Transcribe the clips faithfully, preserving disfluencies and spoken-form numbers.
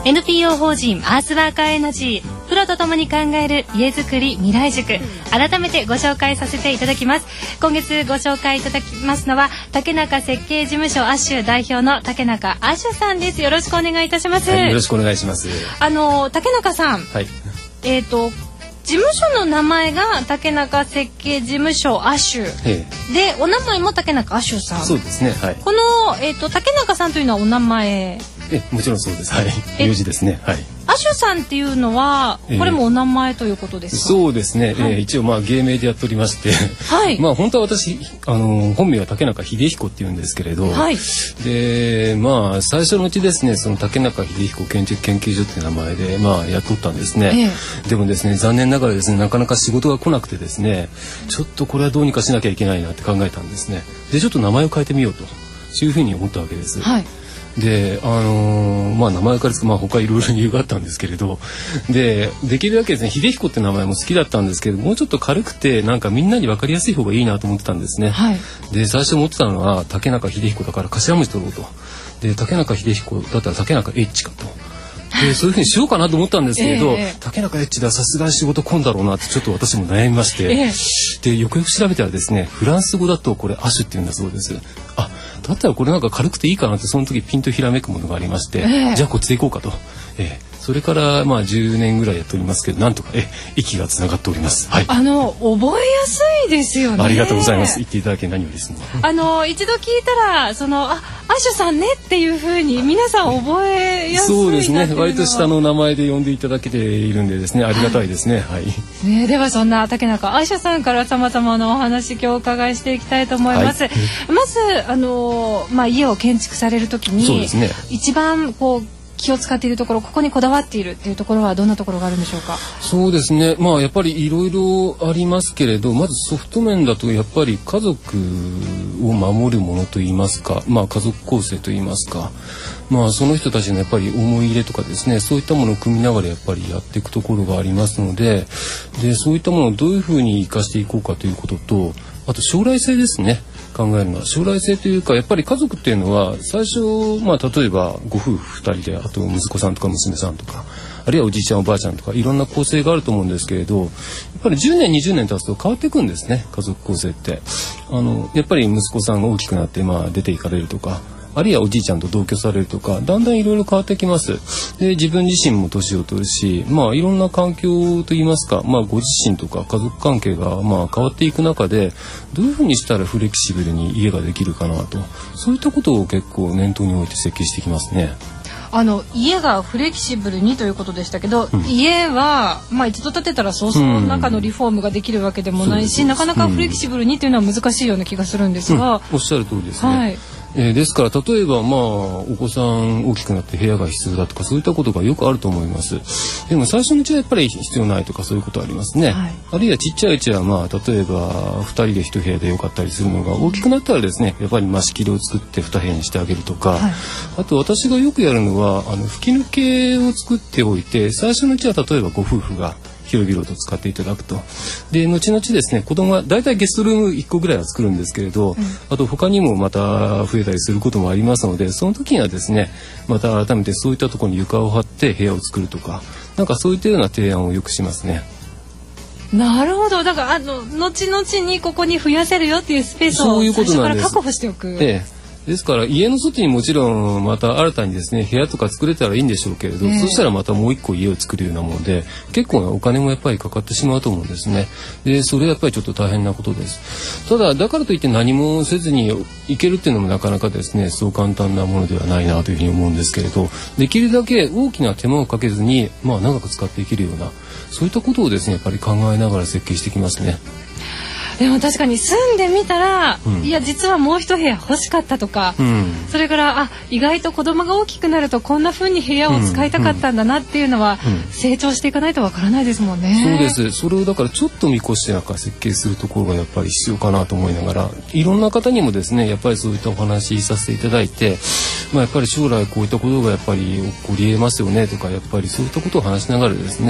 エヌピーオー 法人アースワーカーエナジー、プロとともに考える家づくり未来塾、改めてご紹介させていただきます。今月ご紹介いただきますのは竹中設計事務所アッシュ代表の竹中アッシュさんです。よろしくお願いいたします。 はい、よろしくお願いします。 あの竹中さん、 はい、 えっ、ー、と事務所の名前が竹中設計事務所アッシュで、お名前も竹中アッシュさん。 そうですね、はい、 この、えー、と竹中さんというのはお名前？ えもちろんそうです、はい、名字ですね。はい、 アッシュさんっていうのはこれもお名前ということですか？ えー、そうですね、はい、えー、一応まあ芸名でやっておりまして、はい、まあ本当は私あの本名は竹中秀彦っていうんですけれど、はい、でまあ最初のうちですね、その竹中秀彦建築研究所っていう名前でまあやっとったんですね。えー、でもですね、残念ながらですね、なかなか仕事が来なくてですね、ちょっとこれはどうにかしなきゃいけないなって考えたんですね。でちょっと名前を変えてみようとそういうふうに思ったわけです。はい、で、あのー、まあ名前からつく、まあ他いろいろ理由があったんですけれど、で、できるだけですね、秀彦って名前も好きだったんですけど、もうちょっと軽くて、なんかみんなに分かりやすい方がいいなと思ってたんですね。はい、で、最初思ってたのは、竹中秀彦だから頭文字取ろうと。で、竹中秀彦だったら竹中エッチかと。でそういうふうにしようかなと思ったんですけれど、えー、竹中エッチではさすがに仕事混んだろうなってちょっと私も悩みまして、えー、でよくよく調べたらですね、フランス語だとこれアシュって言うんだそうです。あ、だったらこれなんか軽くていいかなってその時ピンとひらめくものがありまして、えー、じゃあこっちで行こうかと、えー、それからまあじゅうねんぐらいやっておりますけど、なんとかえ息がつながっております。はい、あの覚えやすいですよね。 ありがとうございます。言っていただけ何よりですね。 あの一度聞いたらそのあアッシュさんねっていう風に皆さん覚えやすいな。 そうですね、割と下の名前で呼んでいただけているんでですね、ありがたいですね。はい、 ね、ではそんな竹中アッシュさんからさまざまなお話今日お伺いしていきたいと思います。はい、まずあの、まあ、家を建築される時にそうです、ね、一番こう気を使っているところ、ここにこだわっているっていうところはどんなところがあるんでしょうか？ そうですね、まあやっぱりいろいろありますけれど、まずソフト面だとやっぱり家族を守るものといいますか、まあ家族構成といいますか、まあその人たちのやっぱり思い入れとかですね、そういったものを組みながらやっぱりやっていくところがありますので、でそういったものをどういうふうに生かしていこうかということと、あと将来性ですね。考えるのは将来性というか、やっぱり家族っていうのは最初、まあ例えばご夫婦ふたりで、あと息子さんとか娘さんとか、あるいはおじいちゃんおばあちゃんとかいろんな構成があると思うんですけれど、やっぱりじゅうねんにじゅうねん経つと変わっていくんですね、家族構成って。あのやっぱり息子さんが大きくなってまあ出ていかれるとか、あるいはおじいちゃんと同居されるとか、だんだんいろいろ変わってきます。で自分自身も年を取るし、まあいろんな環境といいますか、まあご自身とか家族関係がまあ変わっていく中で、どういうふうにしたらフレキシブルに家ができるかなと、そういったことを結構念頭に置いて設計してきますね。 あの家がフレキシブルにということでしたけど、うん、家は、まあ、一度建てたらそうそう中のリフォームができるわけでもないし、うん、なかなかフレキシブルにというのは難しいような気がするんですが、 うん、おっしゃる通りですね。はい、えー、ですから例えばまあお子さん大きくなって部屋が必要だとかそういったことがよくあると思います。でも最初のうちはやっぱり必要ないとかそういうことありますね。はい、あるいはちっちゃいうちはまあ例えばふたりでいち部屋でよかったりするのが、大きくなったらですねやっぱりまあ仕切りを作ってに部屋にしてあげるとか、はい、あと私がよくやるのはあの吹き抜けを作っておいて、最初のうちは例えばご夫婦が広々と使っていただくと。で後々ですね、子供はだいたいゲストルームいっこぐらいは作るんですけれど、うん、あと他にもまた増えたりすることもありますので、その時にはですねまた改めてそういったところに床を張って部屋を作るとか、なんかそういったような提案をよくしますね。 なるほど。だからあの後々にここに増やせるよっていうスペースを最初から確保しておく。 ええ、ですから家の外にもちろんまた新たにですね部屋とか作れたらいいんでしょうけれど、えー、そしたらまたもう一個家を作るようなもので結構なお金もやっぱりかかってしまうと思うんですね。でそれはやっぱりちょっと大変なことです。ただだからといって何もせずにいけるっていうのもなかなかですねそう簡単なものではないなというふうに思うんですけれど、できるだけ大きな手間をかけずにまあ長く使っていけるようなそういったことをですねやっぱり考えながら設計してきますね。 でも確かに住んでみたら、うん、いや実はもう一部屋欲しかったとか、うん、それからあ意外と子供が大きくなるとこんな風に部屋を使いたかったんだなっていうのは、うんうん、成長していかないとわからないですもんね。 そうです。それをだからちょっと見越してなんか設計するところがやっぱり必要かなと思いながら、いろんな方にもですねやっぱりそういったお話させていただいて、まあ、やっぱり将来こういったことがやっぱり起こり得ますよねとか、やっぱりそういったことを話しながらですね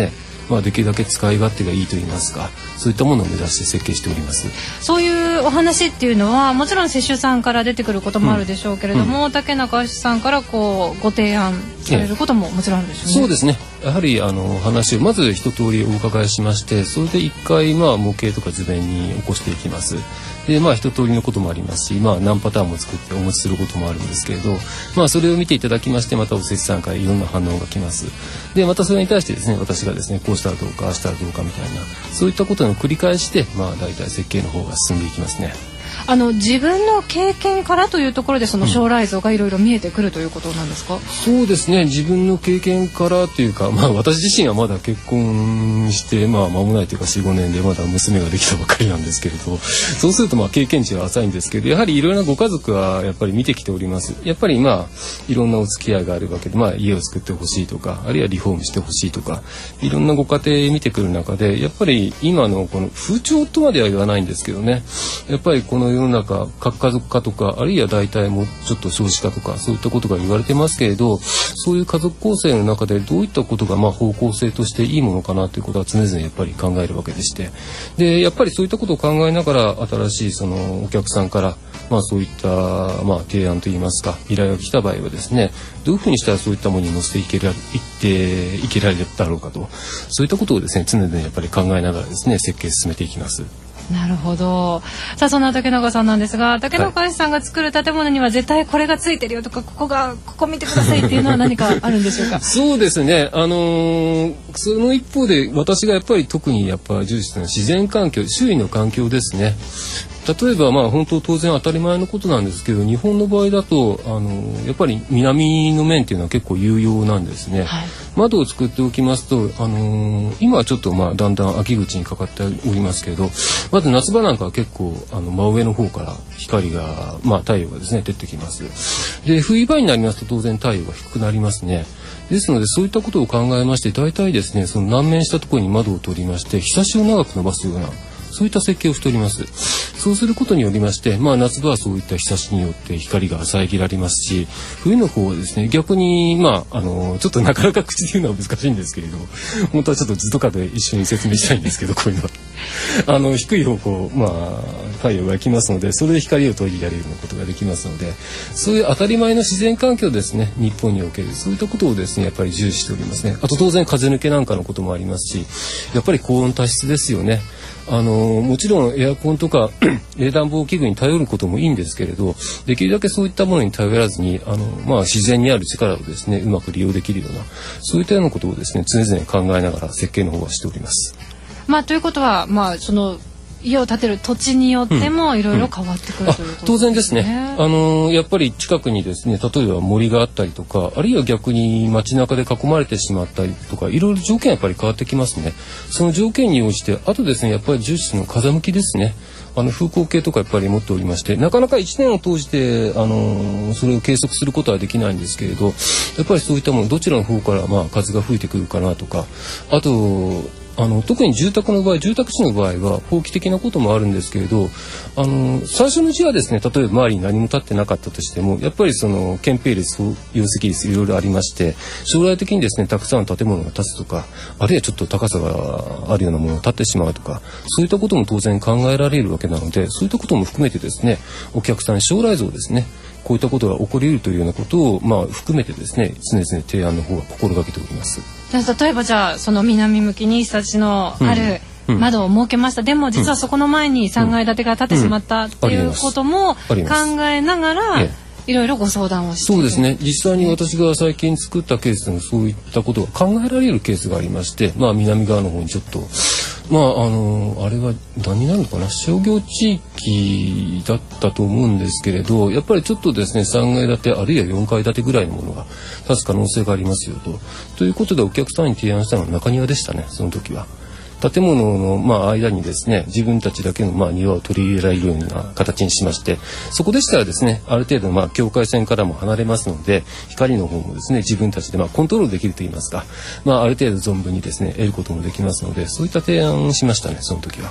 まあ、できるだけ使い勝手がいいといいますか、そういったものを目指して設計しております。 そういうお話っていうのはもちろん施主さんから出てくることもあるでしょうけれども、うん、竹中さんからこうご提案されることももちろんあるでしょうね。 そうですね。やはりあの話をまず一通りお伺いしまして、それで一回まあ模型とか図面に起こしていきます。でまあ一通りのこともありますし、まあ何パターンも作ってお持ちすることもあるんですけれど、まあそれを見ていただきまして、またお施主さんからいろんな反応が来ます。でまたそれに対してですね、私がですね、こうしたらどうかああしたらどうかみたいな、そういったことの繰り返しで、まあ大体設計の方が進んでいきますね。 あの自分の経験からというところでその将来像がいろいろ見えてくるということなんですか？うん、 そうですね。自分の経験からというか、まあ私自身はまだ結婚してまあ間もないというか よん、ごねんでまだ娘ができたばかりなんですけれど、そうするとまあ経験値は浅いんですけど、やはりいろいろなご家族はやっぱり見てきております。やっぱりまあいろんなお付き合いがあるわけで、まあ家を作ってほしいとか、あるいはリフォームしてほしいとか、いろんなご家庭見てくる中で、やっぱり今のこの風潮とまでは言わないんですけどね、やっぱりこの世の中核家族化とか、あるいは大体もうちょっと少子化とか、そういったことが言われてますけれど、そういう家族構成の中でどういったことがまあ方向性としていいものかなということは常々やっぱり考えるわけでして、でやっぱりそういったことを考えながら新しいそのお客さんからまあそういったまあ提案といいますか依頼が来た場合はですね、どういうふうにしたらそういったものに乗せていけらいっていけられるだろうかと、そういったことをですね常々やっぱり考えながらですね設計進めていきます。 なるほど。さあそんな竹中さんなんですが、竹中さんが作る建物には絶対これがついてるよとか、ここがここ見てくださいっていうのは何かあるんでしょうか？ そうですね。あのー、その一方で私がやっぱり特にやっぱ重視するのは自然環境、周囲の環境ですね。例えばまあ本当当然当たり前のことなんですけど、日本の場合だとあのやっぱり南の面っていうのは結構有用なんですね。はい、窓を作っておきますと、あのー、今はちょっとまあだんだん秋口にかかっておりますけど、まず夏場なんかは結構あの真上の方から光がまあ太陽がですね出てきます。で冬場になりますと当然太陽が低くなりますね。ですのでそういったことを考えまして、大体ですねその南面したところに窓を取りまして日差しを長く伸ばすようなそういった設計をしております。そうすることによりまして、まあ夏場はそういった日差しによって光が遮られますし、冬の方はですね逆にまああのちょっとなかなか口で言うのは難しいんですけれど、本当はちょっと図とかで一緒に説明したいんですけど、こういうのはあの低い方向まあ太陽が来ますので、それで光を取り入れるようなことができますので、そういう当たり前の自然環境ですね、日本におけるそういったことをですねやっぱり重視しておりますね。あと当然風抜けなんかのこともありますし、やっぱり高温多湿ですよね。あのもちろんエアコンとか冷暖房器具に頼ることもいいんですけれど、できるだけそういったものに頼らずにあの、まあ、自然にある力をですねうまく利用できるようなそういったようなことをですね常々考えながら設計の方はしております。 まあ、ということは、まあ、その家を建てる土地によってもいろいろ変わってくる、うんうん、ということですね。 当然ですね。あのやっぱり近くにですね例えば森があったりとか、あるいは逆に街中で囲まれてしまったりとか、いろいろ条件やっぱり変わってきますね。その条件に応じて、あとですねやっぱり重視の風向きですね。あの風向計とかやっぱり持っておりまして、なかなかいちねんを通してあのそれを計測することはできないんですけれど、やっぱりそういったものどちらの方からまあ風が吹いてくるかなとか、あとあの特に住宅の場合、住宅地の場合は法規的なこともあるんですけれど、あの最初のうちはですね例えば周りに何も建ってなかったとしても、やっぱりその建蔽率、容積率いろいろありまして、将来的にですねたくさん建物が建つとか、あるいはちょっと高さがあるようなものが建ってしまうとか、そういったことも当然考えられるわけなので、そういったことも含めてですねお客さん将来像ですね、こういったことが起こり得るというようなことを、まあ、含めてですね常々提案の方は心がけております。 例えばじゃあその南向きに日差しのある窓を設けました、うん、でも実はそこの前にさんがい建てが建ってしまったっていうことも考えながらいろいろご相談をしている。 そうですね。実際に私が最近作ったケースでもそういったことが考えられるケースがありまして、まあ、南側の方にちょっとまああのあれは何になるのかな、商業地域だったと思うんですけれど、やっぱりちょっとですねさんがい建てあるいはよんかい建てぐらいのものが建つ可能性がありますよとということでお客さんに提案したのは中庭でしたね。その時は建物のまあ間にですね自分たちだけのまあ庭を取り入れられるような形にしまして、そこでしたらですねある程度まあ境界線からも離れますので、光の方もですね自分たちでまあコントロールできるといいますか、まあある程度存分にですね得ることもできますので、そういった提案をしましたねその時は。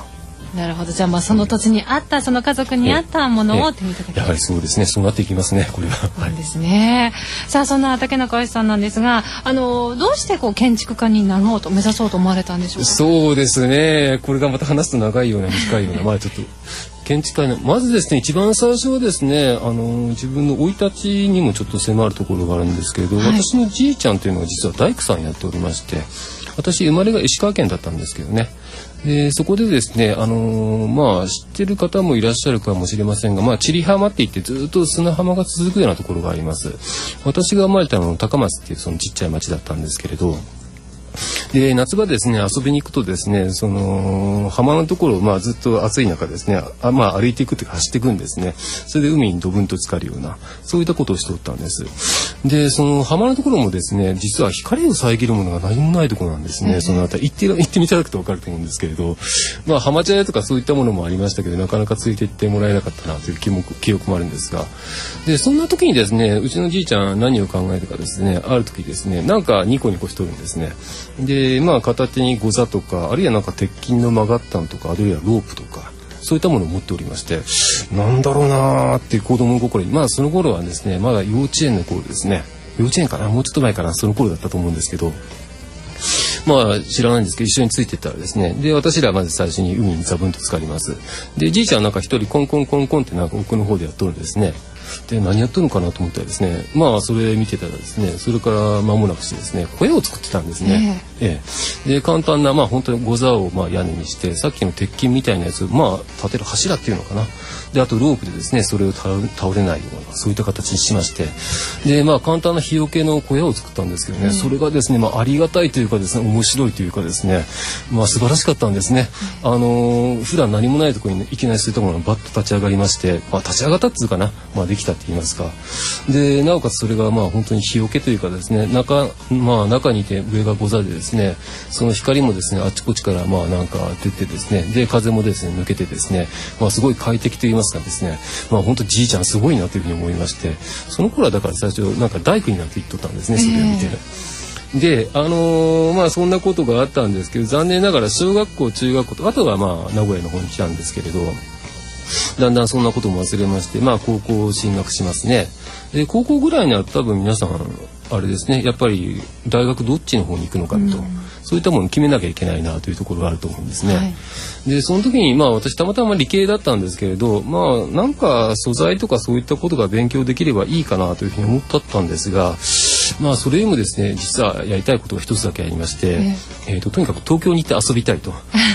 なるほど。じゃあまあその土地に合った、その家族に合ったものを手に入れた。 やはりそうですね。そうなっていきますね。これは。 そうですね。さあそんな竹中義さんなんですが、あのどうしてこう建築家になろうと目指そうと思われたんでしょうか。 そうですね。これがまた話すと長いような短いような、まあちょっと建築家のまずですね、一番最初はですね、あの自分の生い立ちにもちょっと迫るところがあるんですけれど、はい、私のじいちゃんというのは実は大工さんやっておりまして、私生まれが石川県だったんですけどね。でそこでですね、あのー、まあ知ってる方もいらっしゃるかもしれませんが、まあ千里浜って言ってずっと砂浜が続くようなところがあります。私が生まれたのは高松っていうそのちっちゃい町だったんですけれど、で夏場ですね、遊びに行くとですね、その浜のところをまあずっと暑い中ですね、あまあ歩いていくというか走っていくんですね。それで海にドブンと浸かるような、そういったことをしておったんです。でその浜のところもですね、実は光を遮るものが何もないところなんですね。そのあたり行って行ってみただくと分かると思うんですけれど、まあ浜茶屋とかそういったものもありましたけど、なかなかついていってもらえなかったなという記憶記憶もあるんですが、でそんな時にですね、うちのじいちゃん何を考えたかですね、ある時ですね、なんかニコニコしとるんですね。でまあ片手にゴザとか、あるいはなんか鉄筋の曲がったんとか、あるいはロープとか、そういったものを持っておりまして、なんだろうなーって子供心に、まあその頃はですね、まだ幼稚園の頃ですね、幼稚園かな、もうちょっと前かな、その頃だったと思うんですけど、まあ知らないんですけど一緒についていったらですね、で私らはまず最初に海にザブンと浸かります。でじいちゃんなんか一人コンコンコンコンってなんか奥の方でやっとるんですね。で何やっとるのかなと思ったらですね、まあそれ見てたらですね、それから間もなくしてですね、小屋を作ってたんですね。ええ、で簡単なまあ本当にゴザをまあ屋根にして、さっきの鉄筋みたいなやつをまあ立てる柱っていうのかな、であとロープでですねそれを倒れないようなそういった形にしまして、でまあ簡単な日よけの小屋を作ったんですけどね、うん、それがですねまあありがたいというかですね、面白いというかですね、まあ素晴らしかったんですね。あのー、普段何もないところに、ね、いきなりそういったものがバッと立ち上がりまして、まあ立ち上がったっていうかな、まあできたって言いますか。でなおかつそれがまあ本当に日よけというかですね、中まあ中にいて上がゴザでですね、その光もですねあちこちからまあなんか出てですね、で風もですね抜けてですね、まあすごい快適と言いますかですね、まあ本当じいちゃんすごいなというふうに思いまして、その頃はだから最初なんか大工になって言っとったんですね、それを見て。えーであのー、まあそんなことがあったんですけど、残念ながら小学校中学校とあとはまあ名古屋の方に来たんですけれど、だんだんそんなことも忘れまして、まあ高校進学しますね。で高校ぐらいになると多分皆さんあれですね、やっぱり大学どっちの方に行くのかと、うん、そういったものを決めなきゃいけないなというところがあると思うんですね。はい、でその時にまあ私たまたま理系だったんですけれど、まあなんか素材とかそういったことが勉強できればいいかなというふうに思ったんですが、まあそれよりもですね、実はやりたいことが一つだけありまして、ええー、ととにかく東京に行って遊びたいと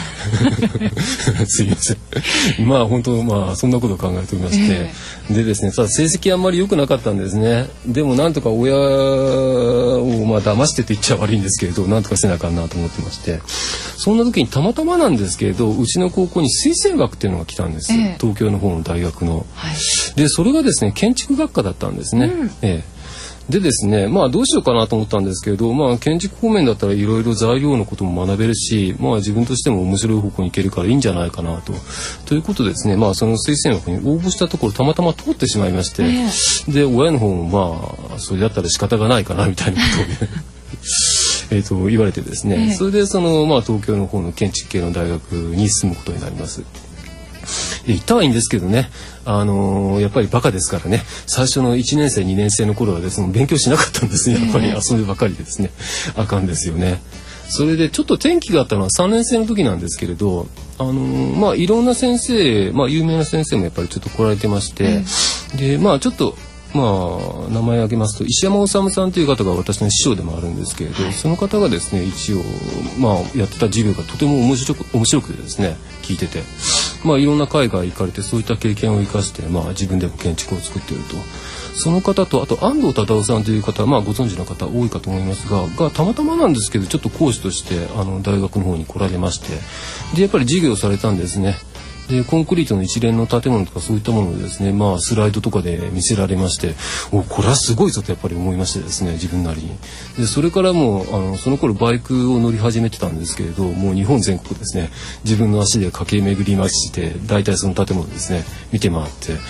すいませんまあ本当まあそんなことを考えておりまして、えー、でですね、ただ成績あんまり良くなかったんですね。でもなんとか親をまあ騙してと言っちゃ悪いんですけれど、なんとかせなあかんなと思ってまして、そんな時にたまたまなんですけれど、うちの高校に推薦枠っていうのが来たんです、えー、東京の方の大学の、はい、でそれがですね建築学科だったんですね。うん、えーでですね、まあどうしようかなと思ったんですけれど、まあ建築方面だったらいろいろ材料のことも学べるし、まあ自分としても面白い方向に行けるからいいんじゃないかなと。ということでですね、まあその推薦枠に応募したところたまたま通ってしまいまして、えー、で親の方もまあそれだったら仕方がないかなみたいなことをえっと言われてですね、えー、それでそのまあ東京の方の建築系の大学に進むことになります。行ったはいいんですけどね、あのー、やっぱりバカですからね、最初のいちねん生にねん生の頃はですね勉強しなかったんですね。やっぱり遊びばかりでですね、あかんですよね。それでちょっと転機があったのはさんねん生の時なんですけれど、あのー、まあいろんな先生、まあ有名な先生もやっぱりちょっと来られてまして、でまあちょっとまあ名前挙げますと石山治さんという方が私の師匠でもあるんですけれど、はい、その方がですね一応まあやってた授業がとても面白く面白くてですね聞いてて、まあいろんな海外行かれてそういった経験を生かしてまあ自分でも建築を作っていると。その方とあと安藤忠雄さんという方、まあご存知の方多いかと思いますが、がたまたまなんですけどちょっと講師としてあの大学の方に来られまして、でやっぱり授業をされたんですね。でコンクリートの一連の建物とかそういったものをですね、まあスライドとかで見せられまして、おこれはすごいぞとやっぱり思いましてですね、自分なりに。でそれからもうあのその頃バイクを乗り始めてたんですけれど、もう日本全国ですね自分の足で駆け巡りまして、大体その建物ですね見て回って、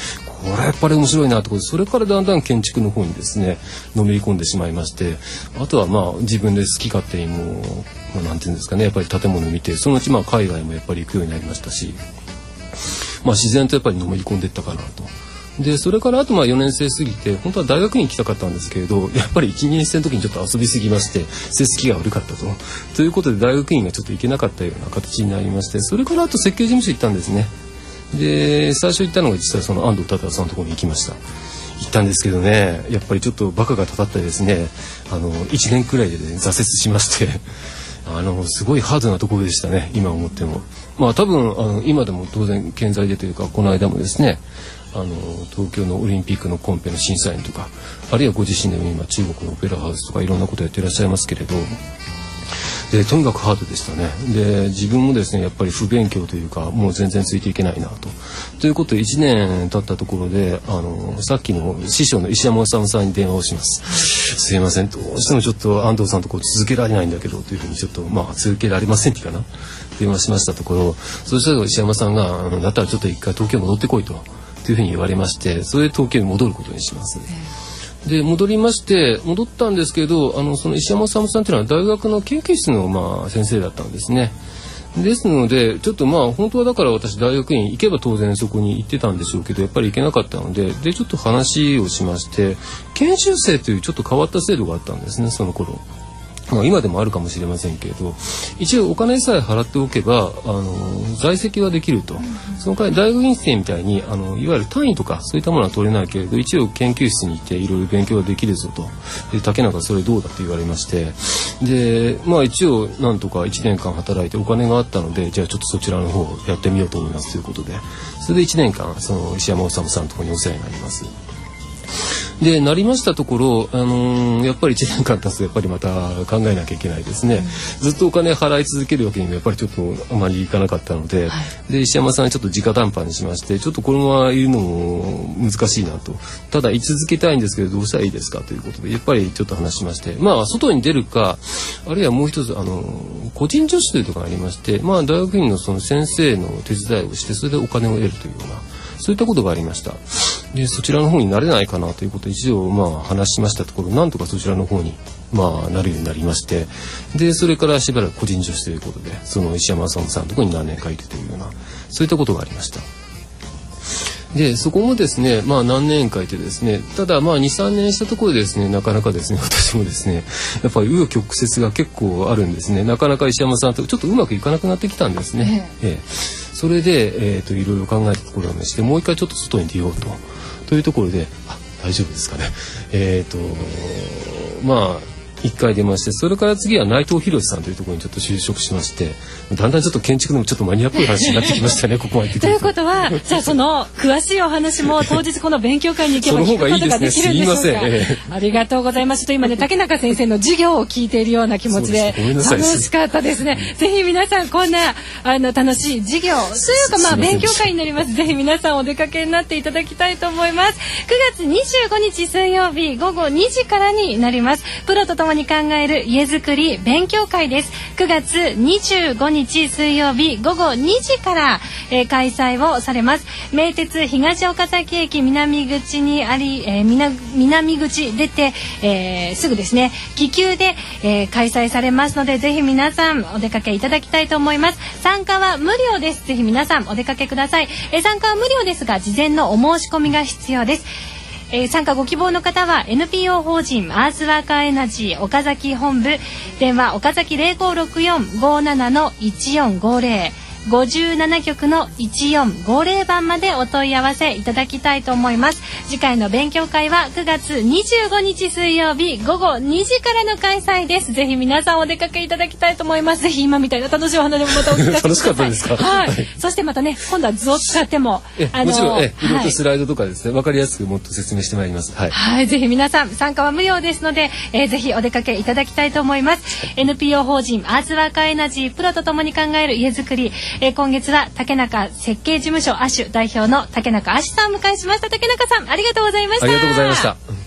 れはやっぱり面白いなと、それからだんだん建築の方にですねのめり込んでしまいまして、あとはまあ自分で好き勝手にもう、まあ、なんていうんですかね、やっぱり建物を見て、そのうちまあ海外もやっぱり行くようになりましたし、まあ、自然とやっぱりのめり込んでいったかなと。でそれからあとまあよねん生過ぎて、本当は大学に行きたかったんですけれど、やっぱりいち、にねん生の時にちょっと遊びすぎまして成績が悪かったとということで大学院がちょっと行けなかったような形になりまして、それからあと設計事務所行ったんですね。で最初行ったのが実はその安藤忠さんのところに行きました。行ったんですけどね、やっぱりちょっとバカがたたってですね、あのいちねんくらいで、ね、挫折しましてあのすごいハードなところでしたね、今思っても。まあ多分あの今でも当然健在でというか、この間もですね、あの東京のオリンピックのコンペの審査員とか、あるいはご自身でも今中国のオペラハウスとかいろんなことやっていらっしゃいますけれど、でとにかくハードでしたね。で自分もですねやっぱり不勉強というか、もう全然ついていけないなとということでいちねん経ったところで、あのさっきの師匠の石山治さんに電話をします。すいません、どうしてもちょっと安藤さんとこう続けられないんだけどというふうに、ちょっとまあ続けられませんっていうかな、電話しましたところ、そしたら石山さんがだったらちょっと一回東京戻ってこいとというふうに言われまして、それで東京に戻ることにします。で戻りまして戻ったんですけど、あのその石山治さんというのは大学の研究室のまあ先生だったんですね。ですのでちょっとまあ本当はだから私大学院行けば当然そこに行ってたんでしょうけど、やっぱり行けなかったので、でちょっと話をしまして、研修生というちょっと変わった制度があったんですね、その頃。まあ、今でもあるかもしれませんけれど、一応お金さえ払っておけばあの在籍はできると。その代わり大学院生みたいにあのいわゆる単位とかそういったものは取れないけれど、一応研究室に行っていろいろ勉強ができるぞと。で竹中それどうだって言われまして、でまあ一応なんとかいちねんかん働いてお金があったので、じゃあちょっとそちらの方をやってみようと思いますということで、それでいちねんかんその石山治さんのところにお世話になります。でなりましたところ、あのー、やっぱりいちねんかん経つとやっぱりまた考えなきゃいけないですね、うん、ずっとお金払い続けるわけにもやっぱりちょっとあまりいかなかったので、はい、で石山さんにちょっと直談判にしまして、ちょっとこのままいるのも難しいなと、ただ居続けたいんですけどどうしたらいいですかということでやっぱりちょっと話しまして、まあ外に出るか、あるいはもう一つあの個人助手というところがありまして、まあ大学院のその先生の手伝いをして、それでお金を得るというようなそういったことがありました。でそちらの方になれないかなということで一応まあ話しましたところ、なんとかそちらの方にまあなるようになりまして、でそれからしばらく個人助手ということでその石山さんさんのところに何年かいてというようなそういったことがありました。でそこもですねまあ何年かいてですね、ただまあ にさんねんしたところでですね、なかなかですね私もですねやっぱり紆余曲折が結構あるんですね。なかなか石山さんとちょっとうまくいかなくなってきたんですね、ええええそれで、えー、といろいろ考えたところをして、もう一回ちょっと外に出ようとというところで、あ大丈夫ですかね、えっ、とまあ一回出まして、それから次は内藤博さんというところにちょっと就職しまして、だんだんちょっと建築のちょっとマニアっぽい話になってきましたねここまで来て。 ということはじゃあその詳しいお話も当日この勉強会に行けば聞くことができるんでしょうか。その方がいいですね、すいません、えー、ありがとうございます。と今ね竹中先生の授業を聞いているような気持ちで楽しかったですね。ぜひ皆さんこんなあの楽しい授業というかまあ勉強会になります。ぜひ皆さんお出かけになっていただきたいと思います。くがつにじゅうごにち水曜日ごごにじからになります。プロとともに考える家づくり勉強会です。くがつにじゅうごにち水曜日ごごにじから、えー、開催をされます。名鉄東岡崎駅南口にあり、えー、南, 南口出て、えー、すぐですね気球で、えー、開催されますので、ぜひ皆さんお出かけいただきたいと思います。参加は無料です。ぜひ皆さんお出かけください。えー、参加は無料ですが事前のお申し込みが必要です。えー、参加ご希望の方は エヌピーオー 法人アースワーカーエナジー岡崎本部、電話岡崎 ゼロごろくよん ごななのいちよんごぜろ ごじゅうなな局のいちよんごぜろ番までお問い合わせいただきたいと思います。次回の勉強会はくがつにじゅうごにち水曜日ごごにじからの開催です。ぜひ皆さんお出かけいただきたいと思います。ぜひ今みたいな楽しいお話もまたお聞かせください。 楽しかったですか。 はい、はい、そしてまたね今度は図を使ってもあのもちろんえいろいろとスライドとかですね、はい、分かりやすくもっと説明してまいります。はい、 はい、ぜひ皆さん参加は無料ですので、えー、ぜひお出かけいただきたいと思います。はい、エヌピーオー 法人アースワーカーエナジープロとともに考える家づくり、えー、今月は竹中設計事務所アシュ代表の竹中アシュさんを迎えしました。竹中さんありがとうございました。 ありがとうございました。